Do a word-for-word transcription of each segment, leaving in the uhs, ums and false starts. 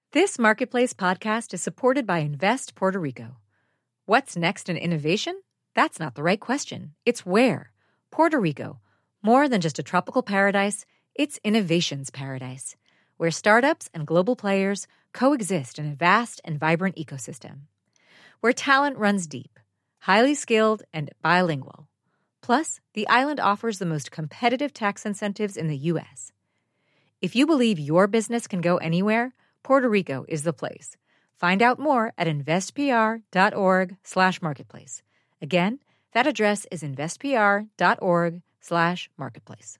This Marketplace podcast is supported by Invest Puerto Rico. What's next in innovation? That's not the right question. It's where. Puerto Rico. More than just a tropical paradise, it's innovation's paradise, where startups and global players coexist in a vast and vibrant ecosystem. Where talent runs deep, highly skilled, and bilingual. Plus, the island offers the most competitive tax incentives in the U S. If you believe your business can go anywhere, Puerto Rico is the place. Find out more at investpr.org slash marketplace. Again, that address is investpr.org slash marketplace.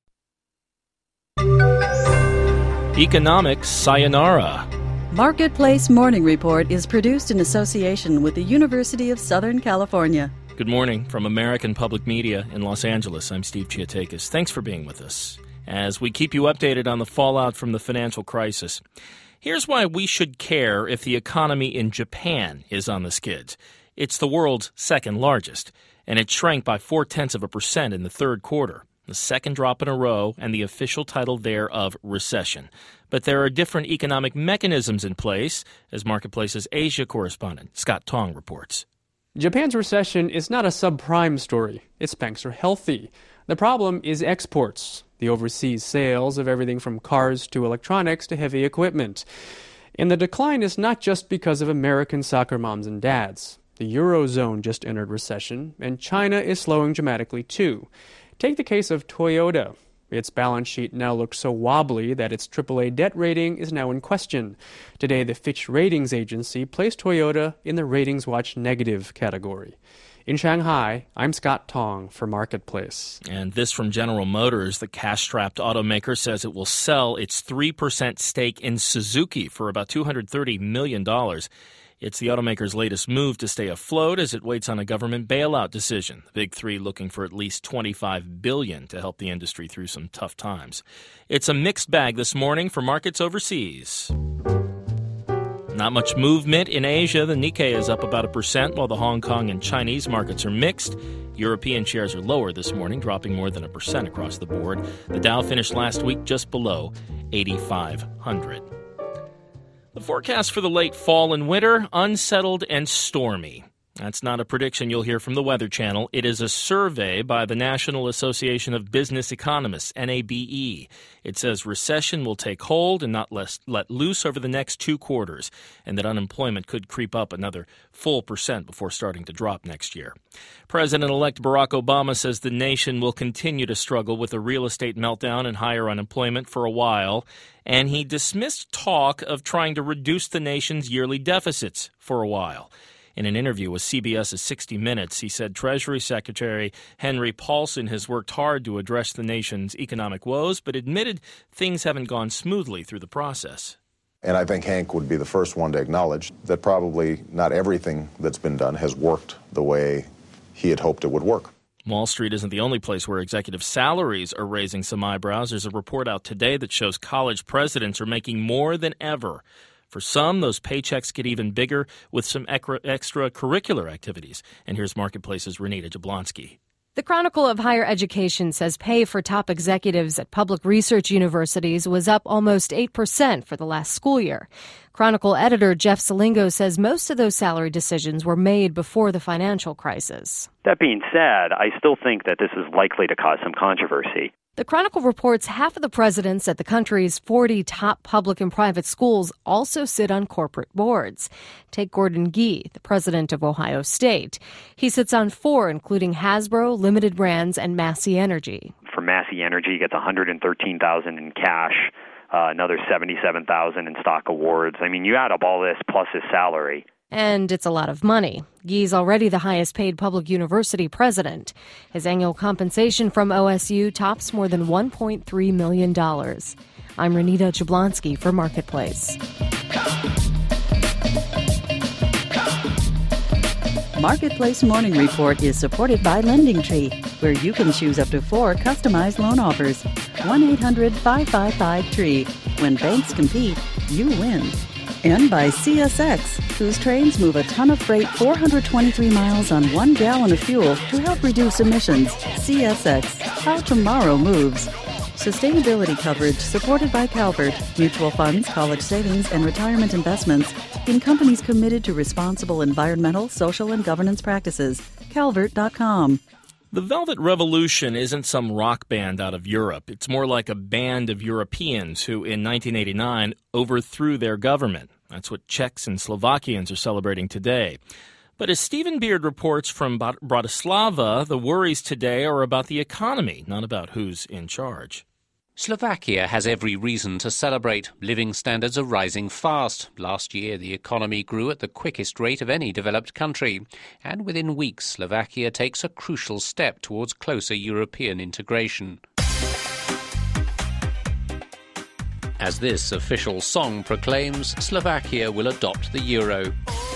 Economics Sayonara. Marketplace Morning Report is produced in association with the University of Southern California. Good morning from American Public Media in Los Angeles. I'm Steve Chiatakis. Thanks for being with us as we keep you updated on the fallout from the financial crisis. Here's why we should care if the economy in Japan is on the skids. It's the world's second largest, and it shrank by four-tenths of a percent in the third quarter, the second drop in a row, and the official title there of recession. But there are different economic mechanisms in place, as Marketplace's Asia correspondent Scott Tong reports. Japan's recession is not a subprime story. Its banks are healthy. The problem is exports, the overseas sales of everything from cars to electronics to heavy equipment. And the decline is not just because of American soccer moms and dads. The Eurozone just entered recession, and China is slowing dramatically too. Take the case of Toyota. Its balance sheet now looks so wobbly that its triple A debt rating is now in question. Today, the Fitch Ratings agency placed Toyota in the Ratings Watch negative category. In Shanghai, I'm Scott Tong for Marketplace. And this from General Motors. The cash-strapped automaker says it will sell its three percent stake in Suzuki for about two hundred thirty million dollars. It's the automaker's latest move to stay afloat as it waits on a government bailout decision. The Big Three looking for at least twenty-five billion dollars to help the industry through some tough times. It's a mixed bag this morning for markets overseas. Not much movement in Asia. The Nikkei is up about a percent, while the Hong Kong and Chinese markets are mixed. European shares are lower this morning, dropping more than a percent across the board. The Dow finished last week just below eighty-five hundred. The forecast for the late fall and winter, unsettled and stormy. That's not a prediction you'll hear from the Weather Channel. It is a survey by the National Association of Business Economists, N A B E. It says recession will take hold and not let, let loose over the next two quarters, and that unemployment could creep up another full percent before starting to drop next year. President-elect Barack Obama says the nation will continue to struggle with a real estate meltdown and higher unemployment for a while, and he dismissed talk of trying to reduce the nation's yearly deficits for a while. In an interview with CBS's sixty minutes, he said Treasury Secretary Henry Paulson has worked hard to address the nation's economic woes, but admitted things haven't gone smoothly through the process. And I think Hank would be the first one to acknowledge that probably not everything that's been done has worked the way he had hoped it would work. Wall Street isn't the only place where executive salaries are raising some eyebrows. There's a report out today that shows college presidents are making more than ever. For some, those paychecks get even bigger with some extracurricular activities. And here's Marketplace's Renita Jablonski. The Chronicle of Higher Education says pay for top executives at public research universities was up almost eight percent for the last school year. Chronicle editor Jeff Salingo says most of those salary decisions were made before the financial crisis. That being said, I still think that this is likely to cause some controversy. The Chronicle reports half of the presidents at the country's forty top public and private schools also sit on corporate boards. Take Gordon Gee, the president of Ohio State. He sits on four, including Hasbro, Limited Brands, and Massey Energy. For Massey Energy, he gets one hundred thirteen thousand dollars in cash, uh, another seventy-seven thousand dollars in stock awards. I mean, you add up all this plus his salary. And it's a lot of money. Gee's already the highest paid public university president. His annual compensation from O S U tops more than one point three million dollars. I'm Renita Jablonski for Marketplace. Marketplace Morning Report is supported by Lending Tree, where you can choose up to four customized loan offers. one eight hundred five five five TREE. When banks compete, you win. And by C S X, whose trains move a ton of freight four hundred twenty-three miles on one gallon of fuel to help reduce emissions. C S X, how tomorrow moves. Sustainability coverage supported by Calvert, mutual funds, college savings, and retirement investments in companies committed to responsible environmental, social, and governance practices. Calvert dot com. The Velvet Revolution isn't some rock band out of Europe. It's more like a band of Europeans who, in nineteen eighty-nine, overthrew their government. That's what Czechs and Slovakians are celebrating today. But as Stephen Beard reports from Bratislava, the worries today are about the economy, not about who's in charge. Slovakia has every reason to celebrate. Living standards are rising fast. Last year, the economy grew at the quickest rate of any developed country. And within weeks, Slovakia takes a crucial step towards closer European integration. As this official song proclaims, Slovakia will adopt the euro.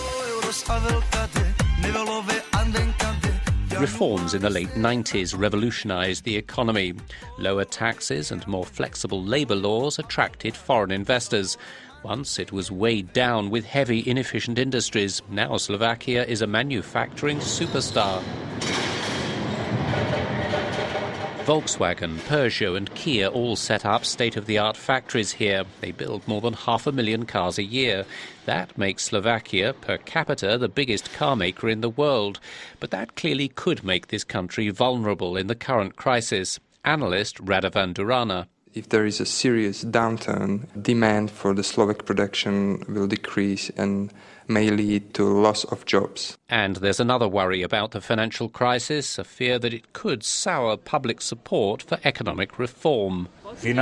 Reforms in the late nineties revolutionised the economy. Lower taxes and more flexible labour laws attracted foreign investors. Once it was weighed down with heavy, inefficient industries. Now Slovakia is a manufacturing superstar. Volkswagen, Peugeot and Kia all set up state-of-the-art factories here. They build more than half a million cars a year. That makes Slovakia, per capita, the biggest car maker in the world. But that clearly could make this country vulnerable in the current crisis. Analyst Radovan Durana. If there is a serious downturn, demand for the Slovak production will decrease and may lead to loss of jobs. And there's another worry about the financial crisis, a fear that it could sour public support for economic reform. People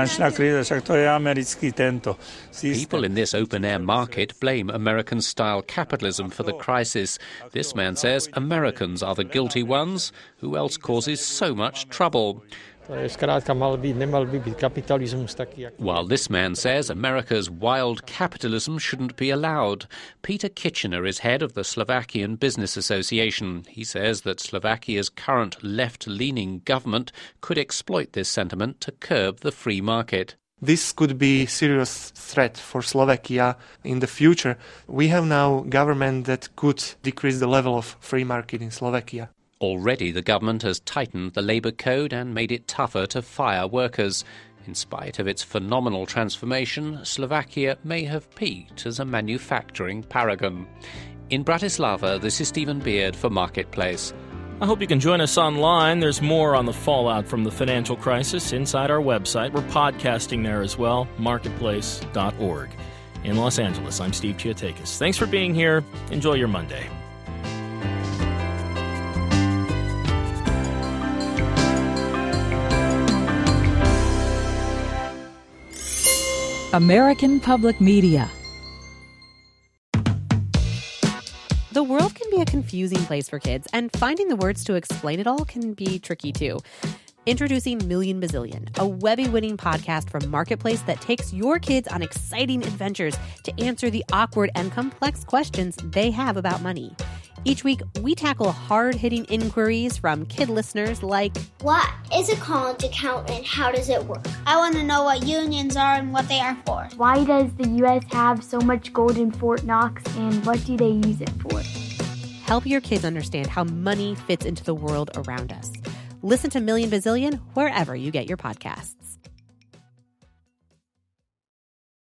in this open-air market blame American-style capitalism for the crisis. This man says Americans are the guilty ones. Who else causes so much trouble? While this man says America's wild capitalism shouldn't be allowed, Peter Kitchener is head of the Slovakian Business Association. He says that Slovakia's current left-leaning government could exploit this sentiment to curb the free market. This could be a serious threat for Slovakia in the future. We have now a government that could decrease the level of free market in Slovakia. Already the government has tightened the labour code and made it tougher to fire workers. In spite of its phenomenal transformation, Slovakia may have peaked as a manufacturing paragon. In Bratislava, this is Stephen Beard for Marketplace. I hope you can join us online. There's more on the fallout from the financial crisis inside our website. We're podcasting there as well, marketplace dot org. In Los Angeles, I'm Steve Chiotakis. Thanks for being here. Enjoy your Monday. American Public Media. The world can be a confusing place for kids, and finding the words to explain it all can be tricky too. Introducing Million Bazillion, a Webby-winning podcast from Marketplace that takes your kids on exciting adventures to answer the awkward and complex questions they have about money. Each week, we tackle hard-hitting inquiries from kid listeners like, what is a college account and how does it work? I want to know what unions are and what they are for. Why does the U S have so much gold in Fort Knox and what do they use it for? Help your kids understand how money fits into the world around us. Listen to Million Bazillion wherever you get your podcasts.